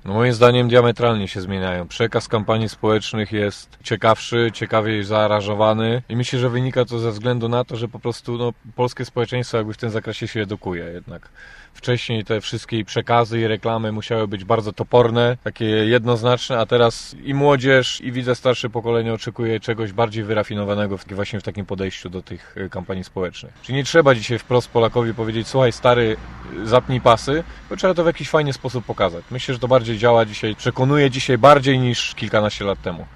No moim zdaniem diametralnie się zmieniają. Przekaz kampanii społecznych jest ciekawszy, ciekawiej zaaranżowany i myślę, że wynika to ze względu na to, że po prostu polskie społeczeństwo jakby w tym zakresie się edukuje jednak. Wcześniej te wszystkie przekazy i reklamy musiały być bardzo toporne, takie jednoznaczne, a teraz i młodzież, i widzę starsze pokolenie oczekuje czegoś bardziej wyrafinowanego właśnie w takim podejściu do tych kampanii społecznych. Czyli nie trzeba dzisiaj wprost Polakowi powiedzieć: słuchaj stary, zapnij pasy, bo trzeba to w jakiś fajny sposób pokazać. Myślę, że to bardziej działa dzisiaj, przekonuje dzisiaj bardziej niż kilkanaście lat temu.